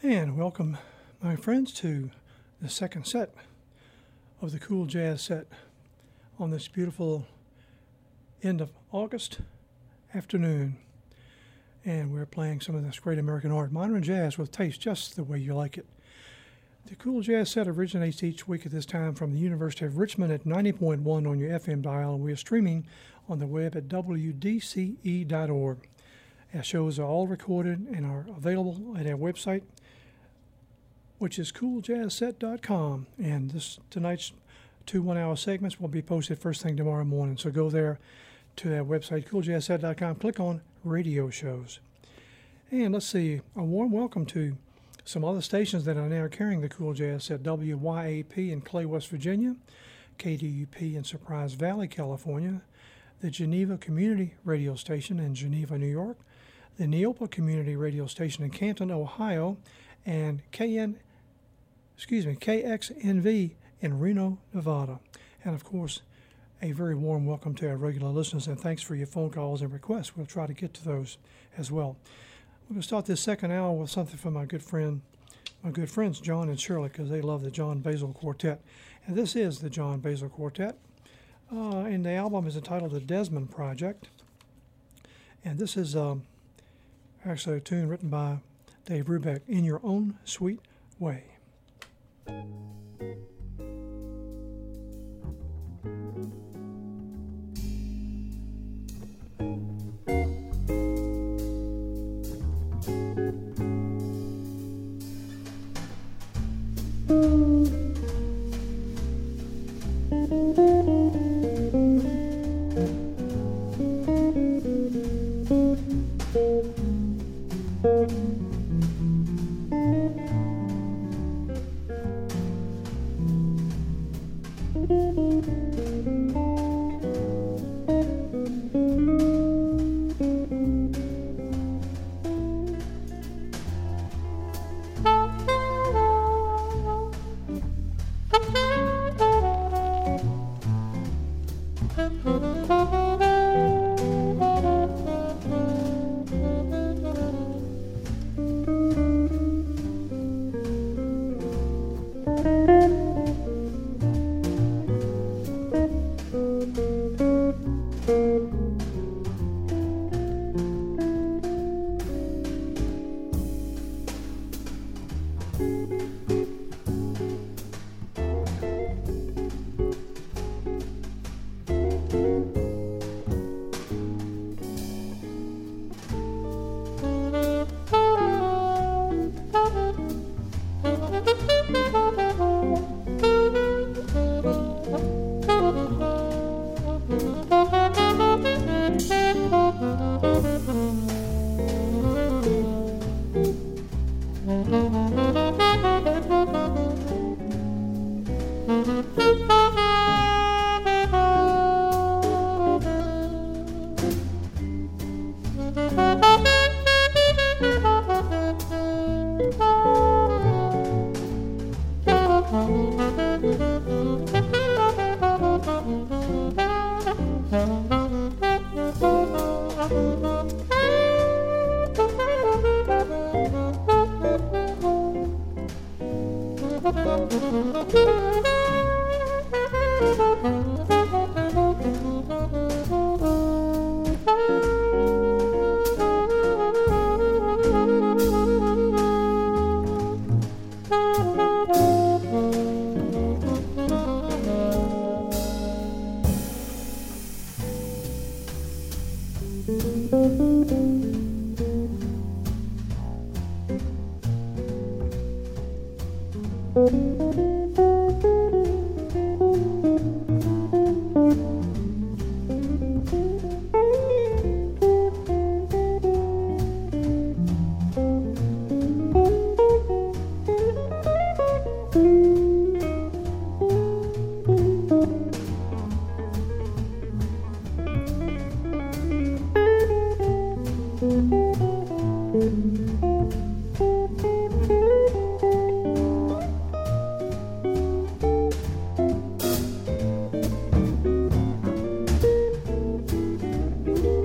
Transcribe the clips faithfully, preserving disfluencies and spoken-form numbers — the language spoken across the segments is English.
And welcome, my friends, to the second set of the Cool Jazz set on this beautiful end of August afternoon. And we're playing some of this great American art, modern jazz with taste just the way you like it. The Cool Jazz set originates each week at this time from the University of Richmond at ninety point one on your F M dial, and we are streaming on the web at W D C E dot org. Our shows are all recorded and are available at our website, which is cool jazz set dot com. And this tonight's two one-hour segments will be posted first thing tomorrow morning. So go there to that website, cool jazz set dot com, click on radio shows. And let's see, a warm welcome to some other stations that are now carrying the Cool Jazz set: W Y A P in Clay, West Virginia, K D U P in Surprise Valley, California, the Geneva Community Radio Station in Geneva, New York, the Neopa Community Radio Station in Canton, Ohio, and K N, excuse me, K X N V in Reno, Nevada. And of course, a very warm welcome to our regular listeners, and thanks for your phone calls and requests. We'll try to get to those as well. We're going to start this second hour with something from my good friend, my good friends John and Shirley, because they love the John Basil Quartet. And this is the John Basil Quartet. Uh, and the album is entitled The Desmond Project. And this is um, actually a tune written by Dave Brubeck, In Your Own Sweet Way.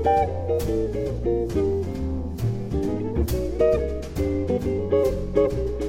Thank you.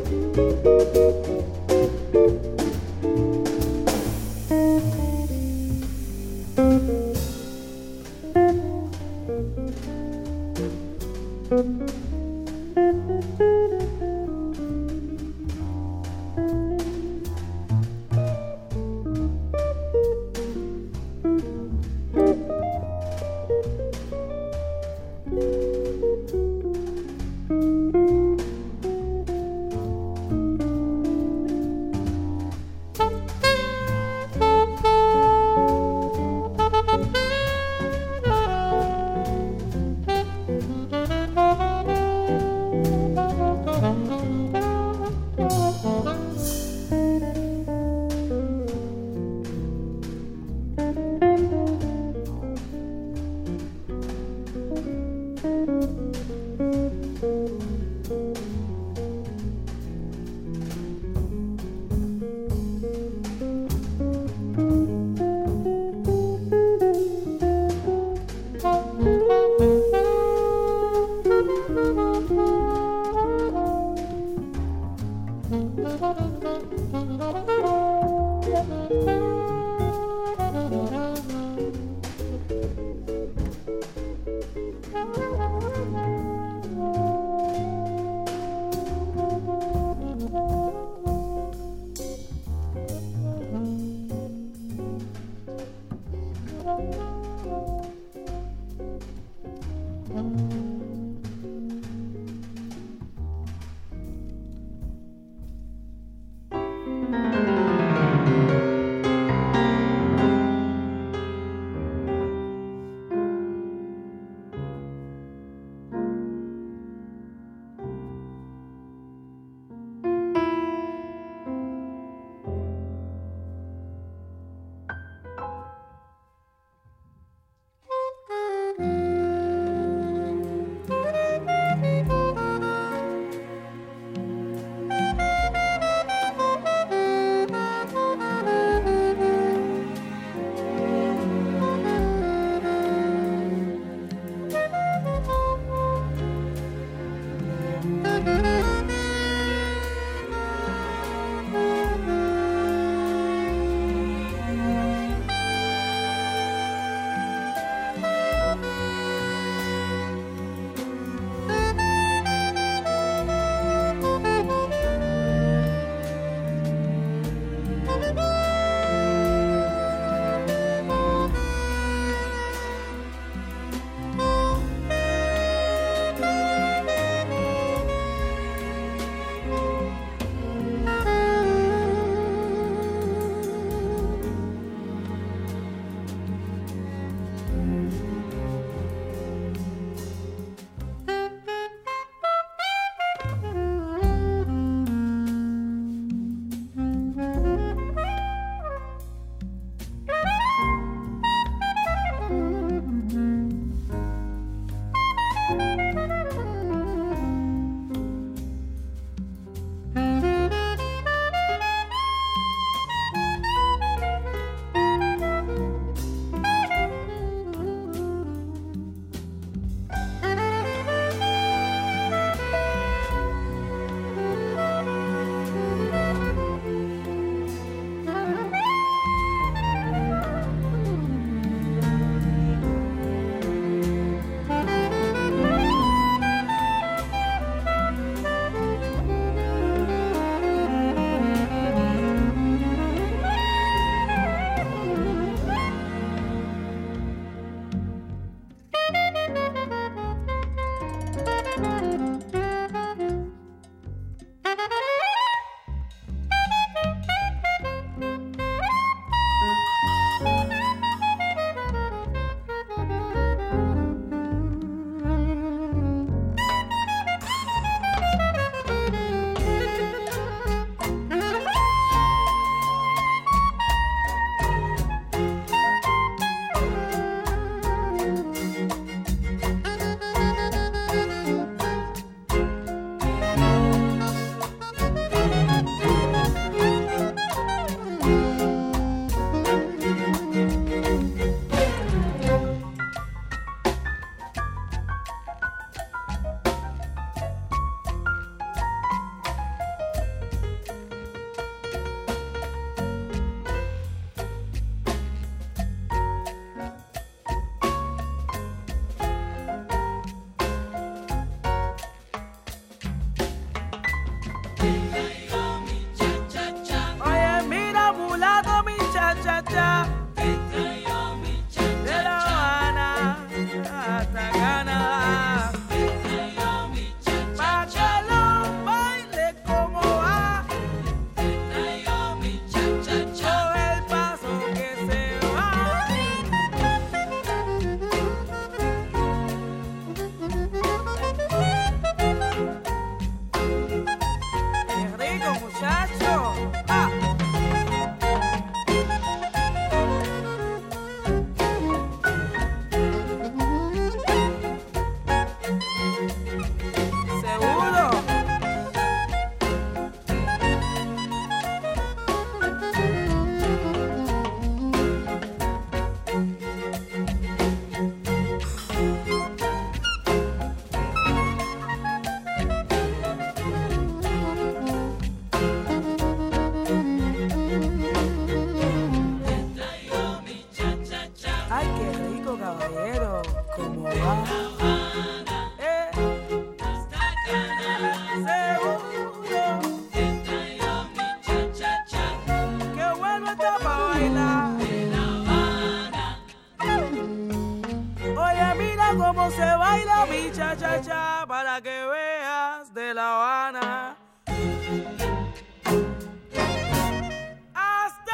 muchacha para que veas de La Habana hasta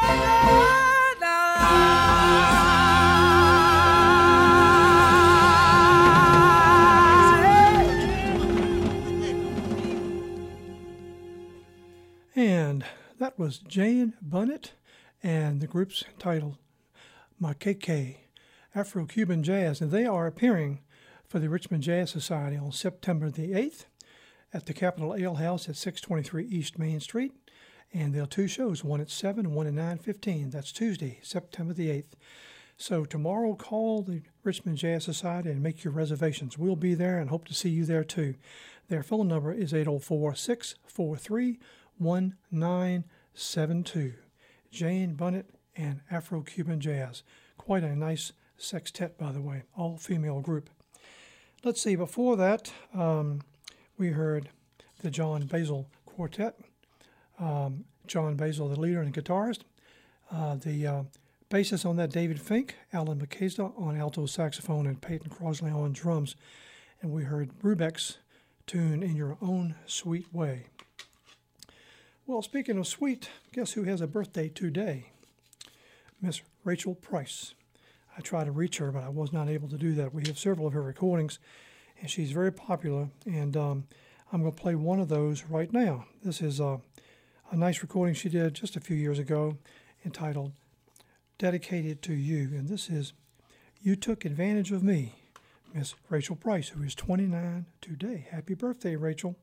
And that was Jane Bunnett and the group's title Makeke, Afro-Cuban Jazz, and they are appearing for the Richmond Jazz Society on September the eighth at the Capitol Ale House at six twenty-three East Main Street, and there are two shows, one at seven and one at nine fifteen. That's Tuesday, September the eighth. So tomorrow, call the Richmond Jazz Society and make your reservations. We'll be there and hope to see you there too. Their phone number is eight oh four, six four three, one nine seven two. Jane Bunnett and Afro-Cuban Jazz. Quite a nice sextet, by the way, all-female group. Let's see, before that, um, we heard the John Basil Quartet. Um, John Basil, the leader and guitarist. Uh, the uh, bassist on that, David Fink. Alan McKayza on alto saxophone and Peyton Crosley on drums. And we heard Brubeck's tune In Your Own Sweet Way. Well, speaking of sweet, guess who has a birthday today? Miss Rachel Price. I tried to reach her, but I was not able to do that. We have several of her recordings, and she's very popular, and um, I'm going to play one of those right now. This is uh, a nice recording she did just a few years ago entitled Dedicated to You, and this is You Took Advantage of Me, Miss Rachel Price, who is twenty-nine today. Happy birthday, Rachel.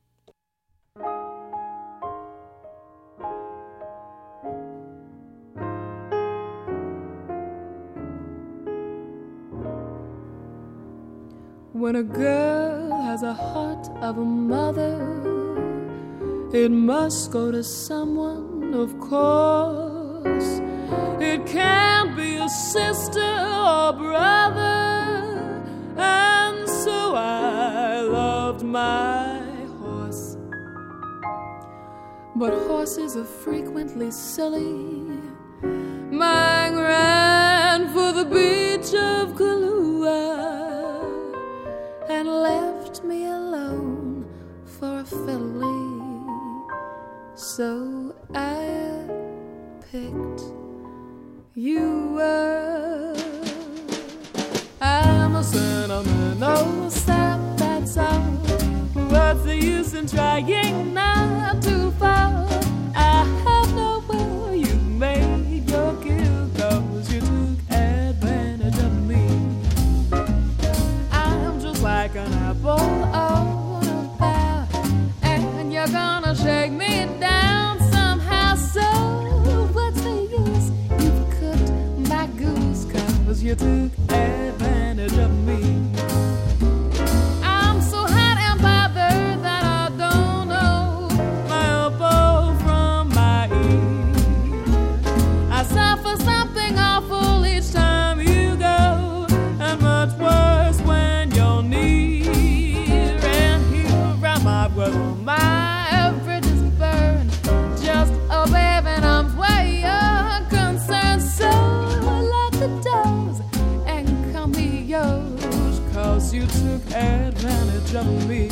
When a girl has a heart of a mother, it must go to someone, of course. It can't be a sister or brother. And so I loved my horse. But horses are frequently silly. Mine ran for the beach of Kahlua and left me alone for a filly. So I picked you up. I'm a sentimental sap, that's all. What's the use in trying not to fall? I have no will, you made your kill, 'cause you took advantage of me. Like an apple on a bough, and you're gonna shake me down somehow. So what's the use? You've cooked my goose, 'cause you took advantage of me. I'm so hot and bothered that I don't know my elbow from my ear. I suffer something awful each time you go, and much worse when you're near. And here around my world, my bridges burn. Just a babe and I'm way unconcerned. So lock the doors and come be yours, 'cause you took advantage of me.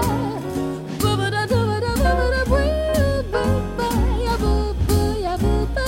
Boo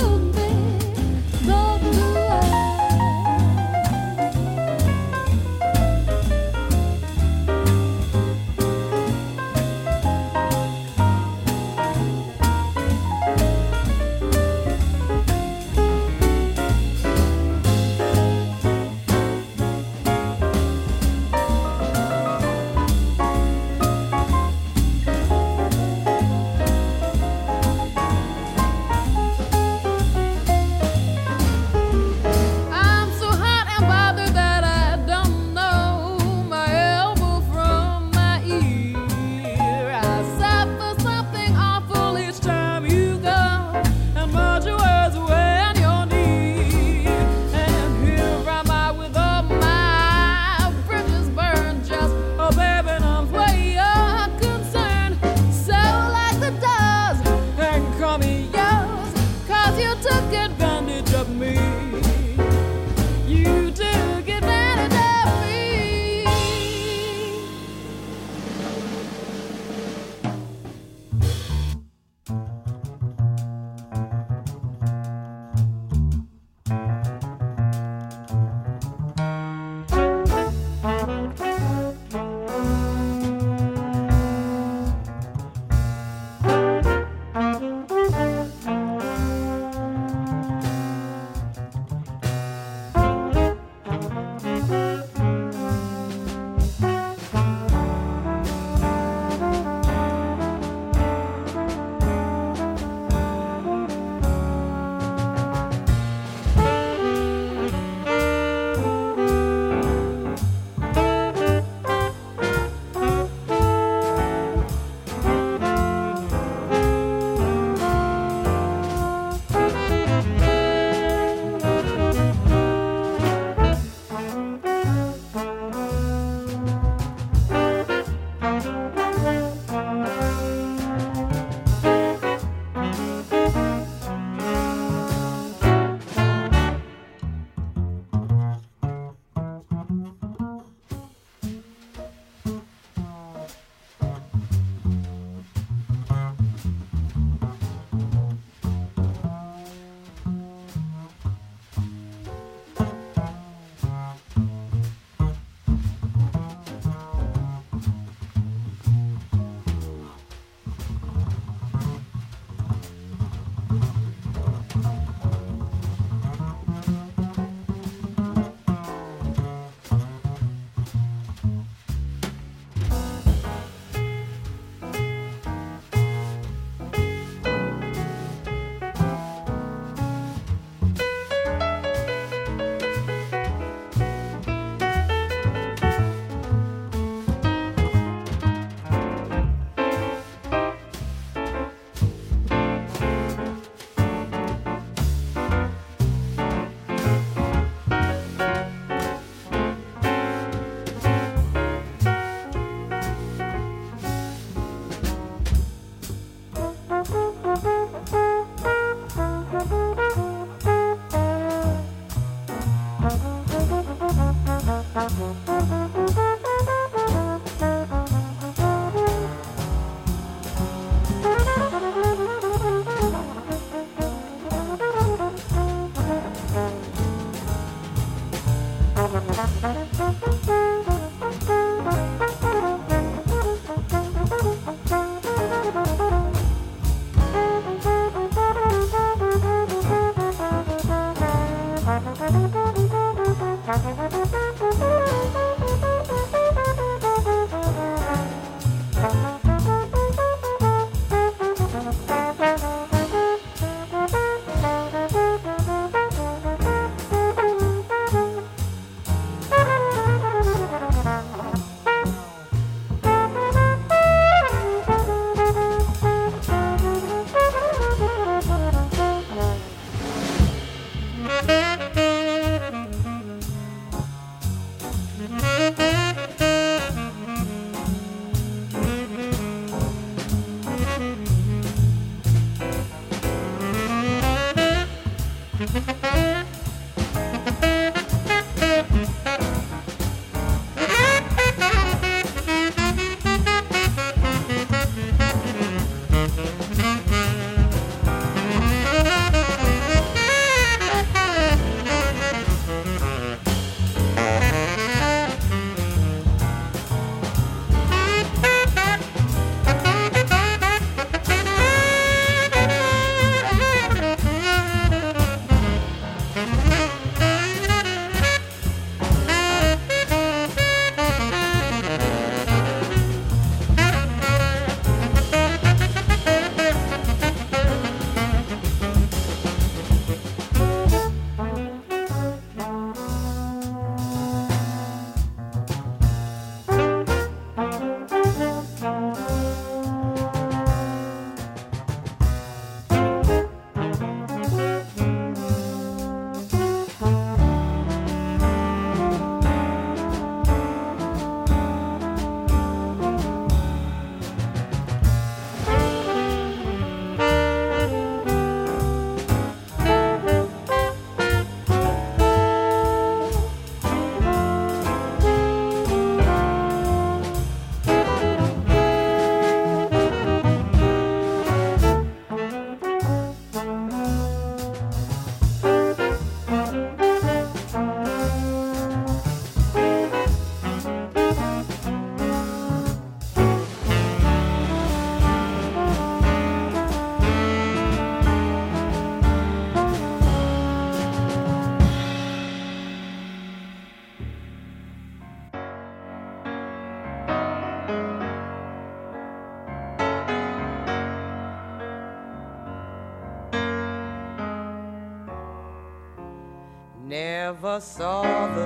Never saw the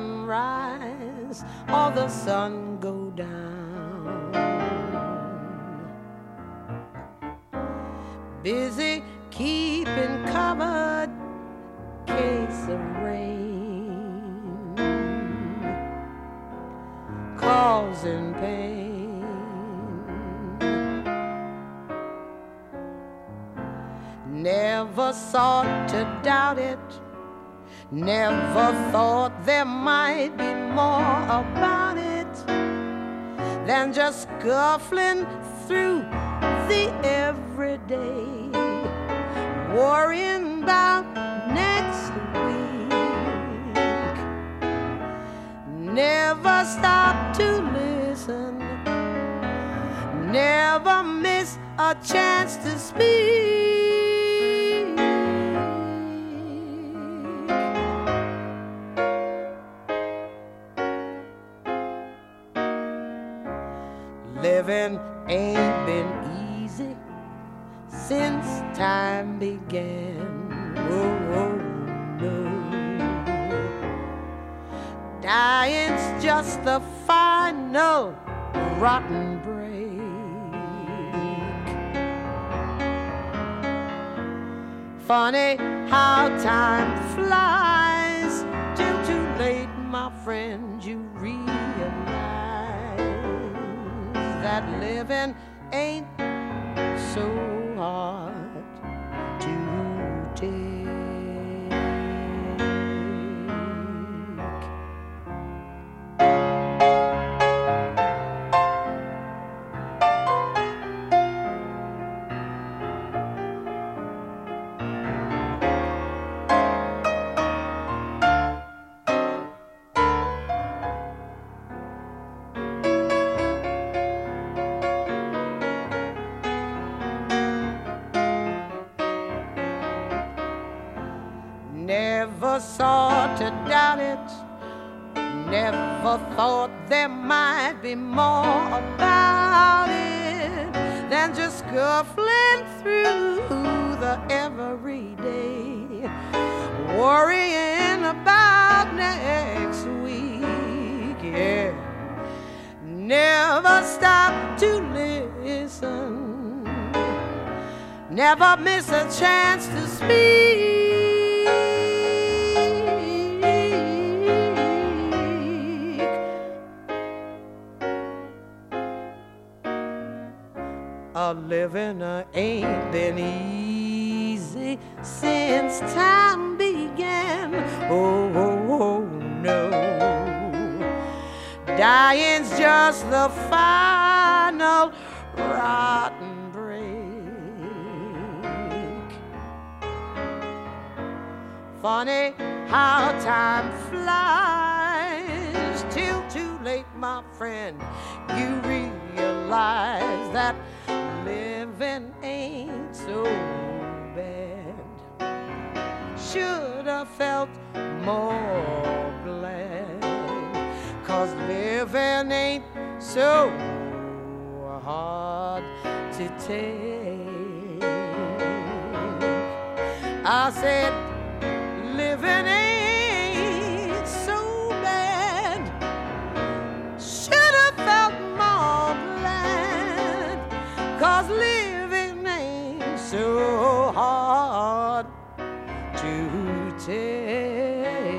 sunrise or the sun go down. Busy keeping covered case of rain, causing pain. Never sought to doubt it, never thought there might be more about it than just scuffling through the everyday, worrying about next week. Never stop to listen, never miss a chance to speak. Living ain't been easy since time began. Oh, oh no. Dying's just the final rotten break. Funny how time flies, till too late, my friend, you realize that living ain't so hard to take. Never sought to doubt it, Never thought there might be more about it than just scuffling through the everyday, worrying about next week. Yeah, never stop to listen, never miss a chance to speak. A living uh, ain't been easy since time began. Oh, oh, oh, no. Dying's just the final rotten break. Funny how time flies till too late, my friend. You realize that living ain't so bad. Should have felt more glad, 'cause living ain't so hard to take. I said living ain't so bad. Should have felt more glad, 'cause living ain't so hard to take.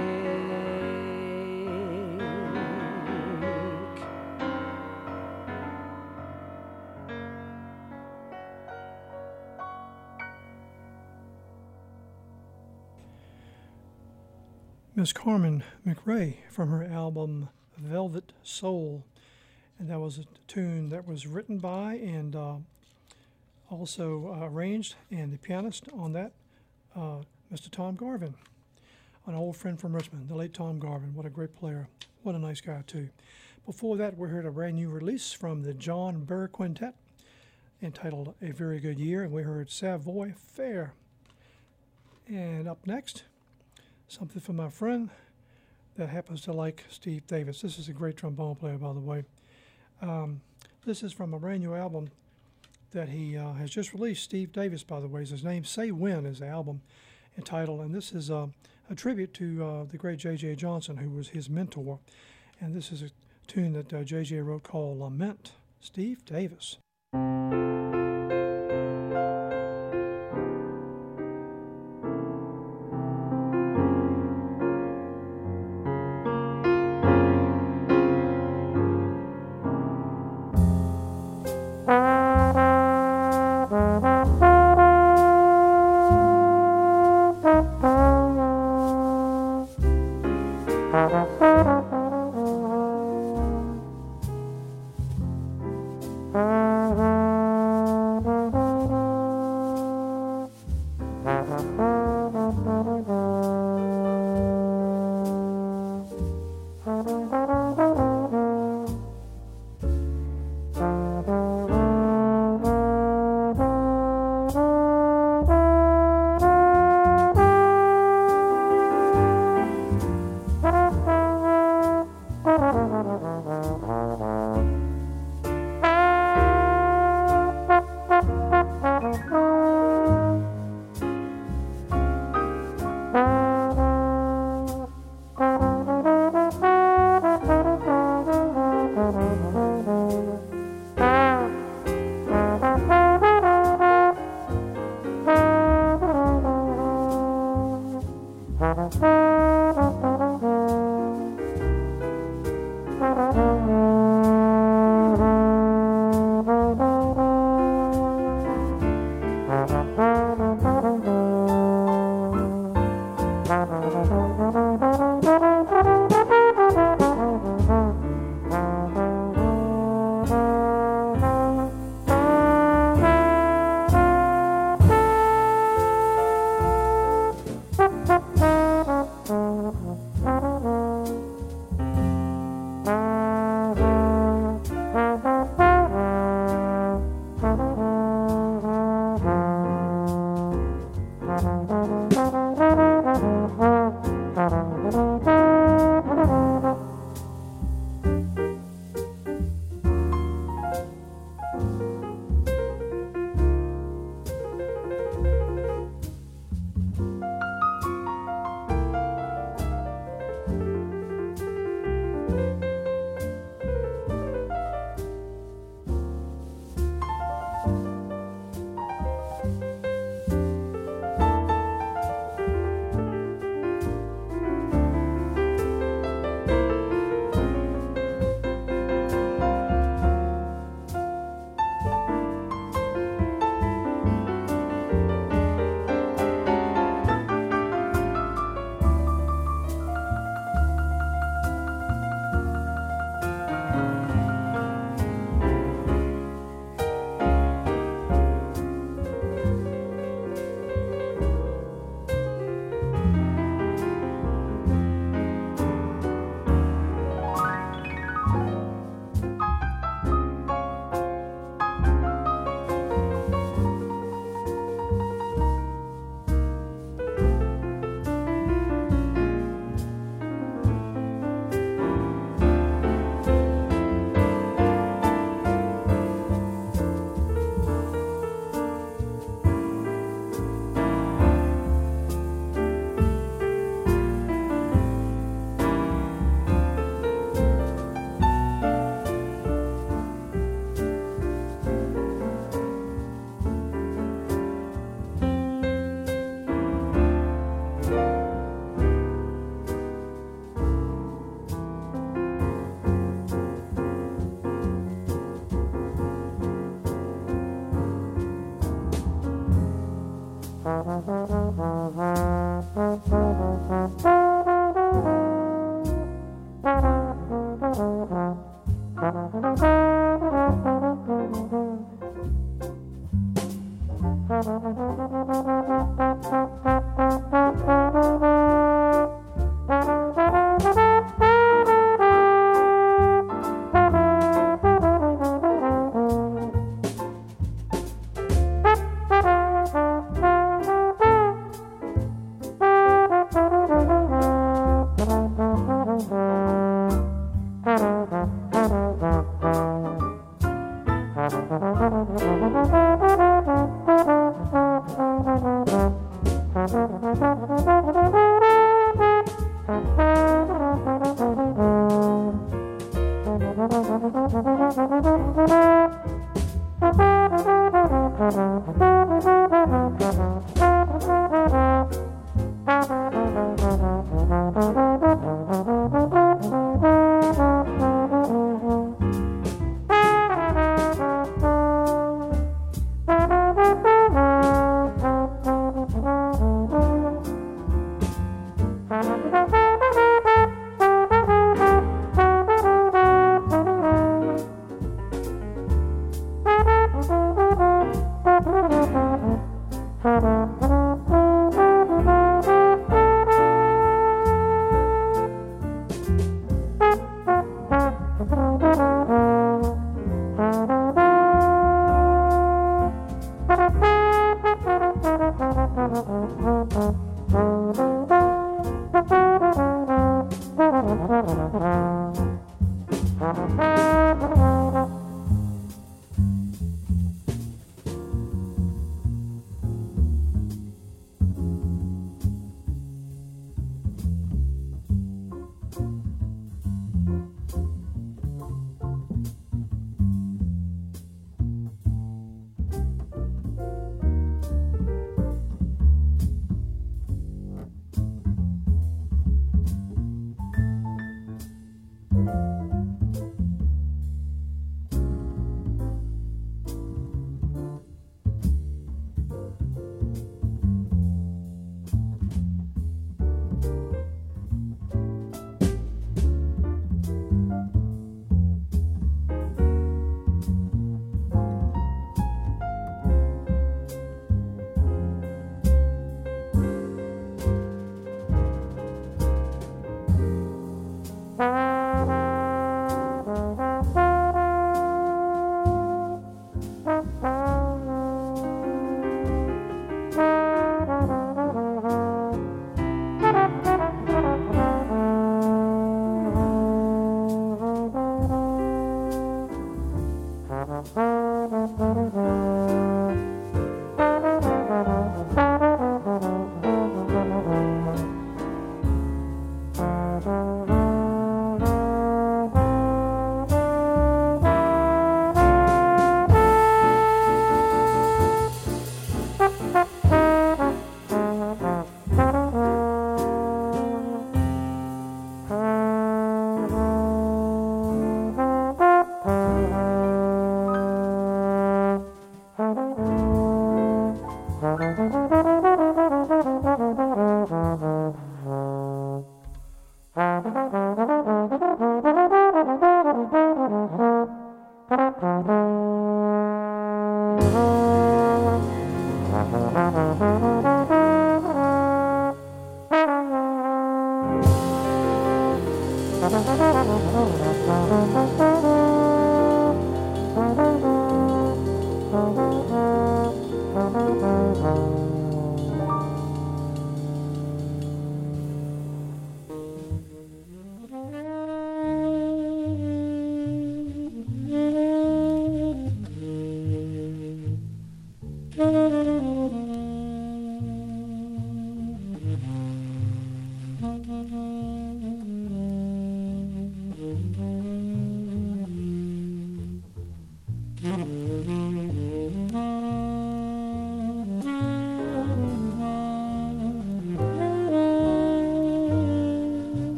Miss Carmen McRae from her album Velvet Soul, and that was a tune that was written by and uh, also uh, arranged, and the pianist on that, uh, Mister Tom Garvin, an old friend from Richmond, the late Tom Garvin. What a great player. What a nice guy, too. Before that, we heard a brand new release from the John Burr Quintet entitled A Very Good Year, and we heard Savoy Fair. And up next, something from my friend that happens to like Steve Davis. This is a great trombone player, by the way. Um, this is from a brand new album that he uh, has just released. Steve Davis, by the way, is his name. Say When is the album entitled, and this is uh, a tribute to uh, the great J J Johnson, who was his mentor. And this is a tune that uh, J J wrote called Lament. Steve Davis.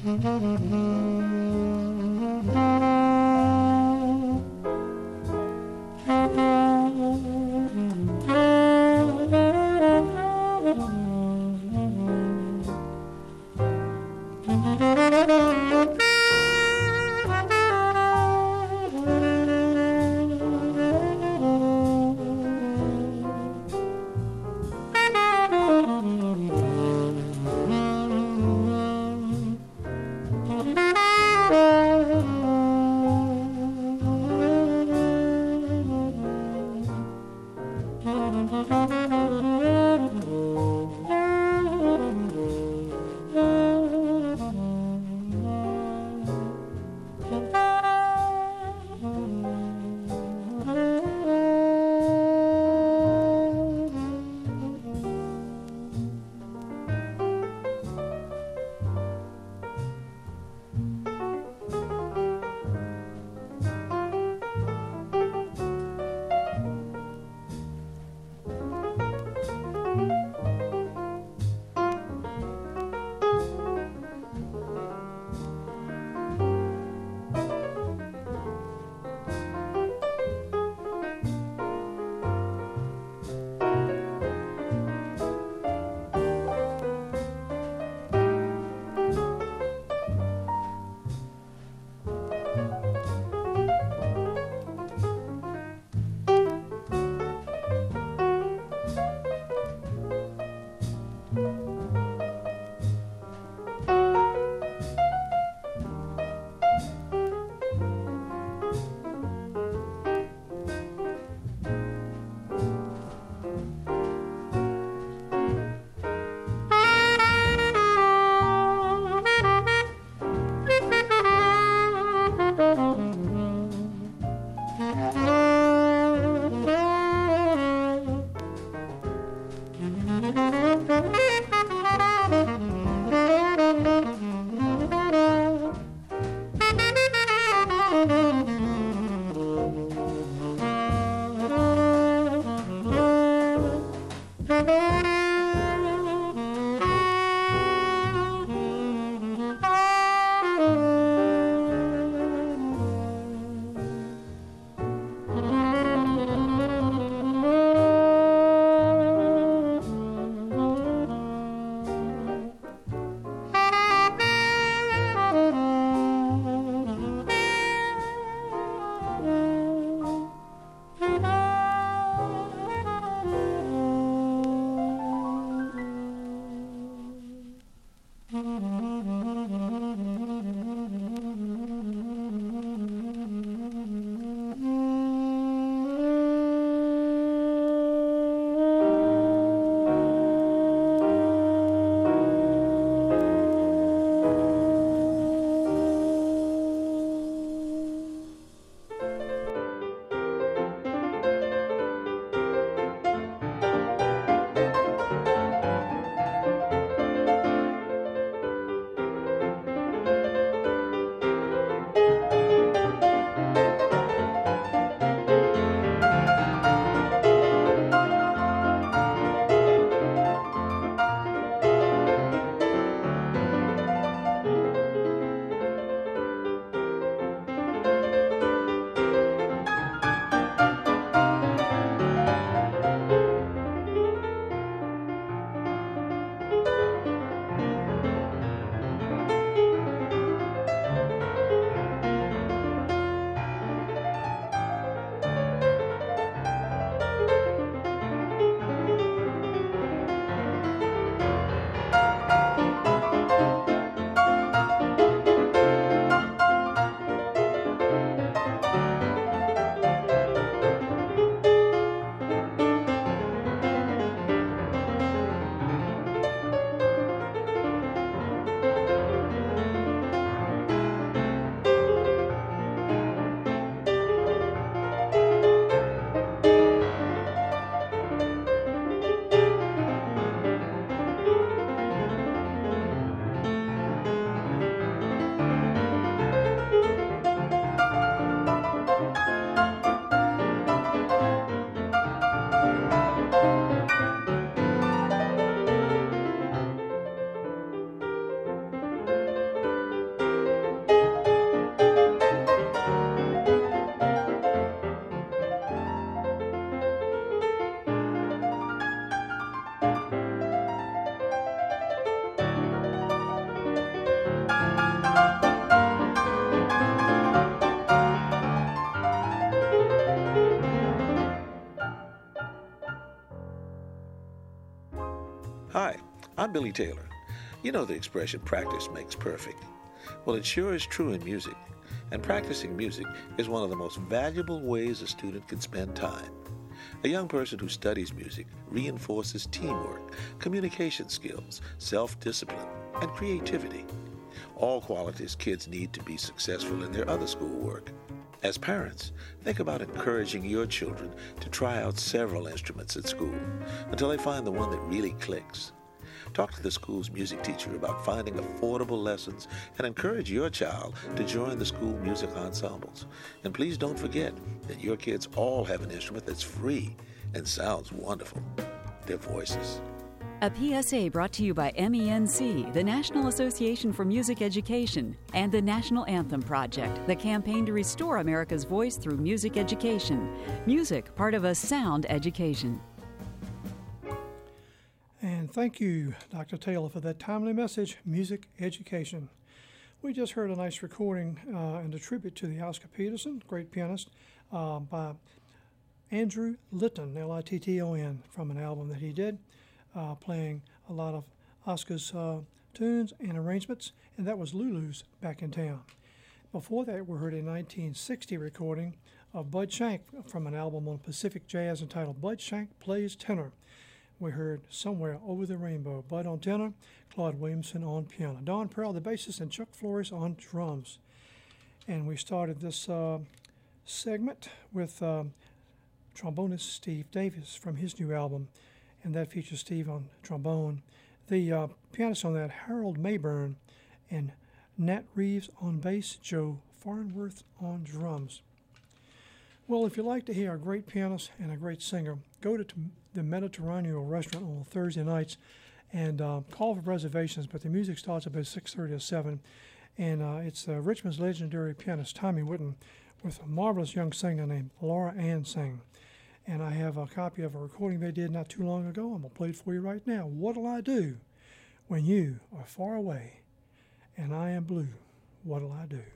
Thank you. I'm Billy Taylor. You know the expression, practice makes perfect. Well, it sure is true in music, and practicing music is one of the most valuable ways a student can spend time. A young person who studies music reinforces teamwork, communication skills, self-discipline, and creativity. All qualities kids need to be successful in their other schoolwork. As parents, think about encouraging your children to try out several instruments at school until they find the one that really clicks. Talk to the school's music teacher about finding affordable lessons and encourage your child to join the school music ensembles. And please don't forget that your kids all have an instrument that's free and sounds wonderful: their voices. A P S A brought to you by M E N C, the National Association for Music Education, and the National Anthem Project, the campaign to restore America's voice through music education. Music, part of a sound education. And thank you, Doctor Taylor, for that timely message, music education. We just heard a nice recording uh, and a tribute to the Oscar Peterson, great pianist, uh, by Andrew Litton, L I T T O N, from an album that he did, uh, playing a lot of Oscar's uh, tunes and arrangements, and that was Lulu's Back in Town. Before that, we heard a nineteen sixty recording of Bud Shank from an album on Pacific Jazz entitled Bud Shank Plays Tenor. We heard Somewhere Over the Rainbow, Bud on tenor, Claude Williamson on piano, Don Pearl, the bassist, and Chuck Flores on drums. And we started this uh, segment with uh, trombonist Steve Davis from his new album, and that features Steve on trombone. The uh, pianist on that, Harold Mayburn, and Nat Reeves on bass, Joe Farnworth on drums. Well, if you'd like to hear a great pianist and a great singer, go to the Mediterranean restaurant on Thursday nights and uh, call for reservations, but the music starts about six thirty or seven, and uh, it's uh, Richmond's legendary pianist Tommy Whitten with a marvelous young singer named Laura Ann Singh. And I have a copy of a recording they did not too long ago. I'm going to play it for you right now. What'll I do when you are far away and I am blue? What'll I do?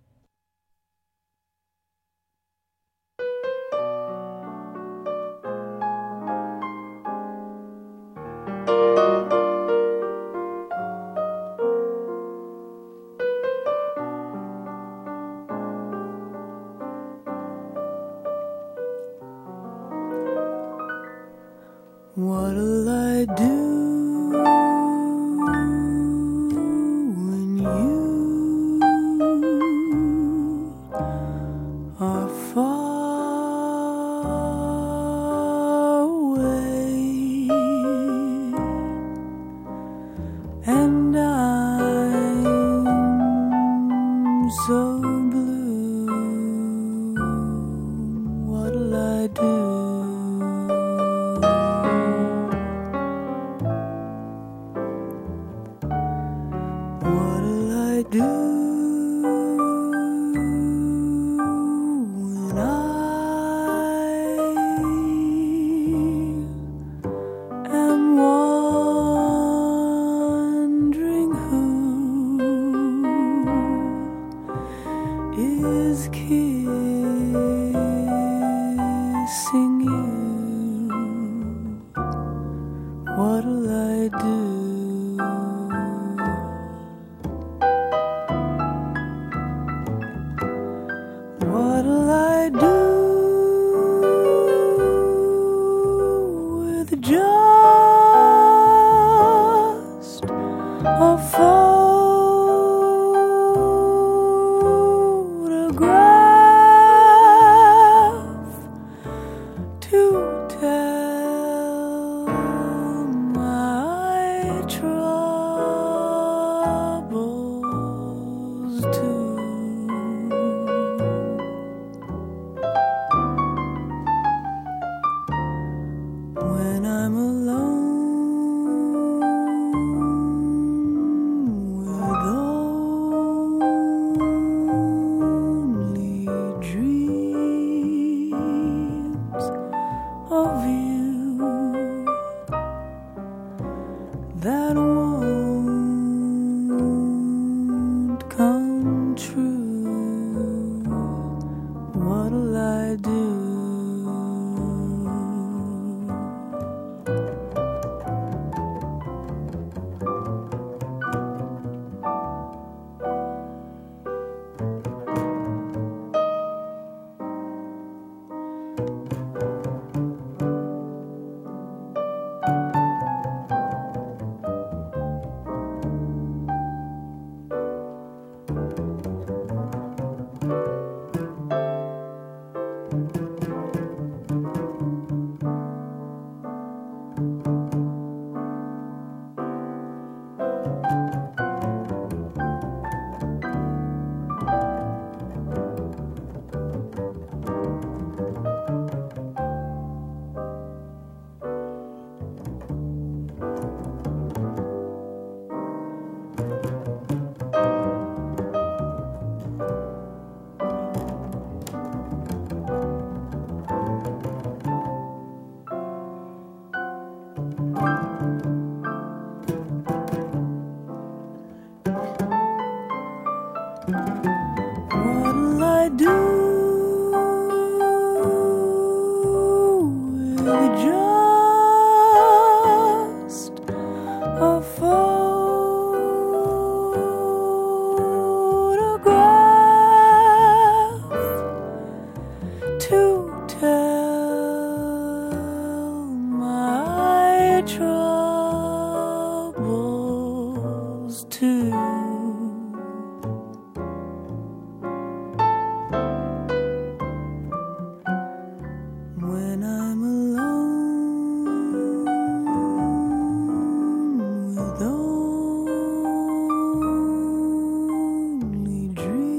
What'll I do when you are far away and I'm so blue? What'll I do? Do when I am wondering who is kissing you? What'll I do? What'll I do with just a photograph to tell my troubles to? When I'm alone I do with just a photograph to tell my troubles too. When I'm alone with only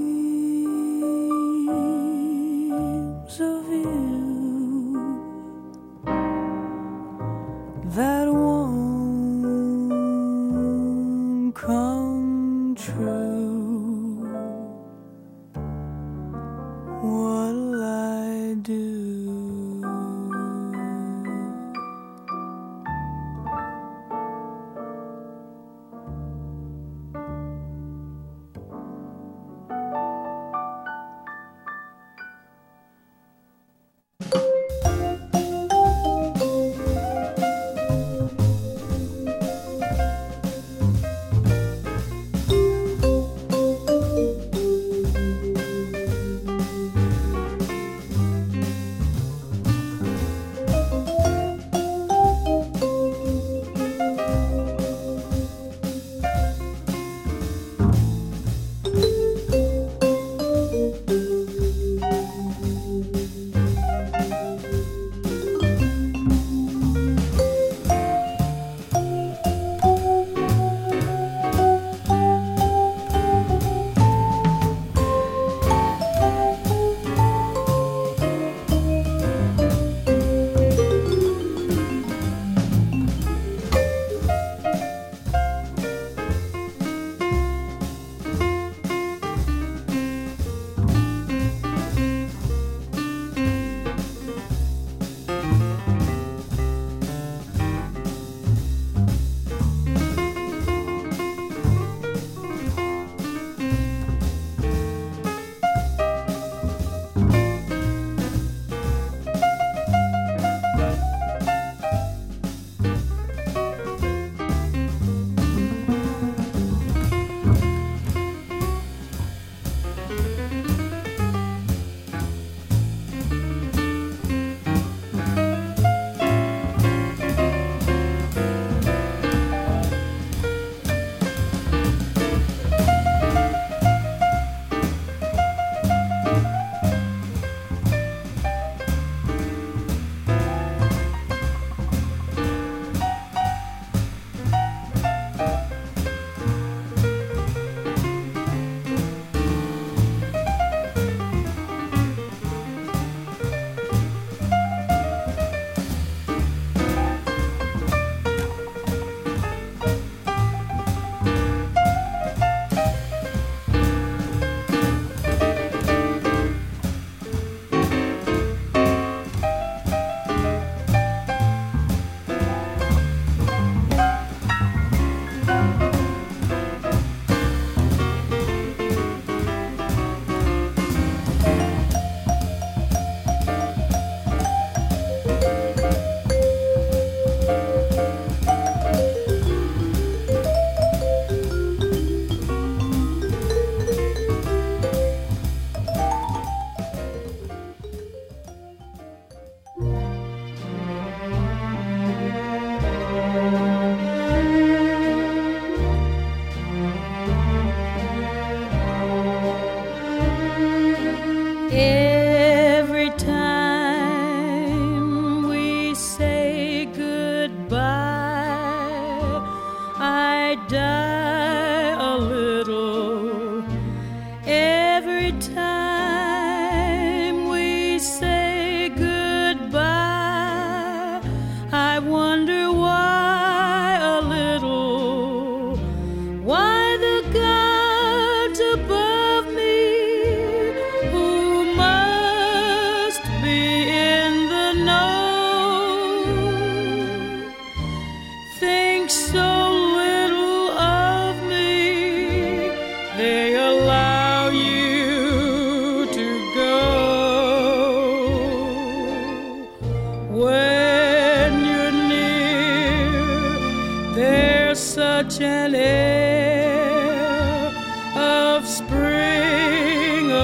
dreams of you that won't come true, what'll I do?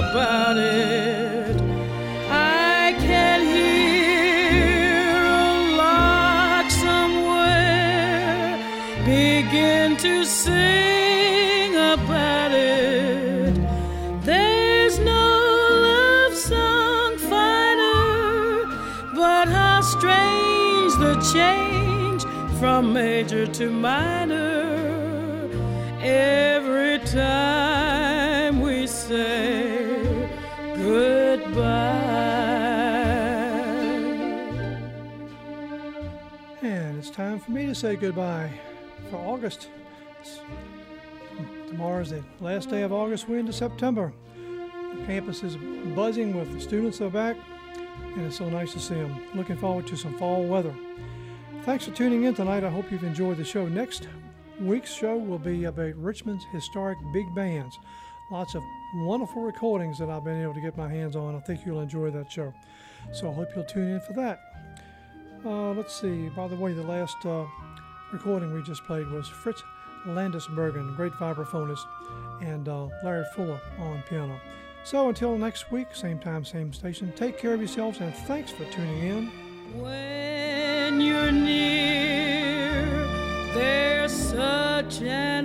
about it. I can hear a lark somewhere begin to sing about it. There's no love song finer, but how strange the change from major to minor every time we say goodbye. And it's time for me to say goodbye for August. Tomorrow's the last day of August. We're into September. The campus is buzzing with the students that are back, and it's so nice to see them. Looking forward to some fall weather. Thanks for tuning in tonight. I hope you've enjoyed the show. Next week's show will be about Richmond's historic big bands. Lots of wonderful recordings that I've been able to get my hands on. I think you'll enjoy that show. So I hope you'll tune in for that. Uh, let's see. By the way, the last uh, recording we just played was Fritz Landesbergen, great vibraphonist, and uh, Larry Fuller on piano. So until next week, same time, same station, take care of yourselves, and thanks for tuning in. When you're near, there's such an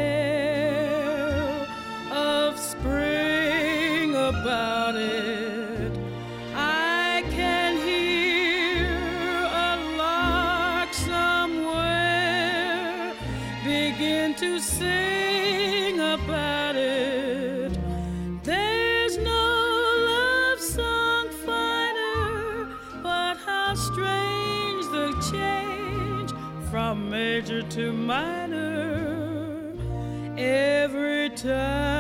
air of spring about it. I can hear a lark somewhere begin to sing about it. There's no love song finer, but how strange the change from major to minor every time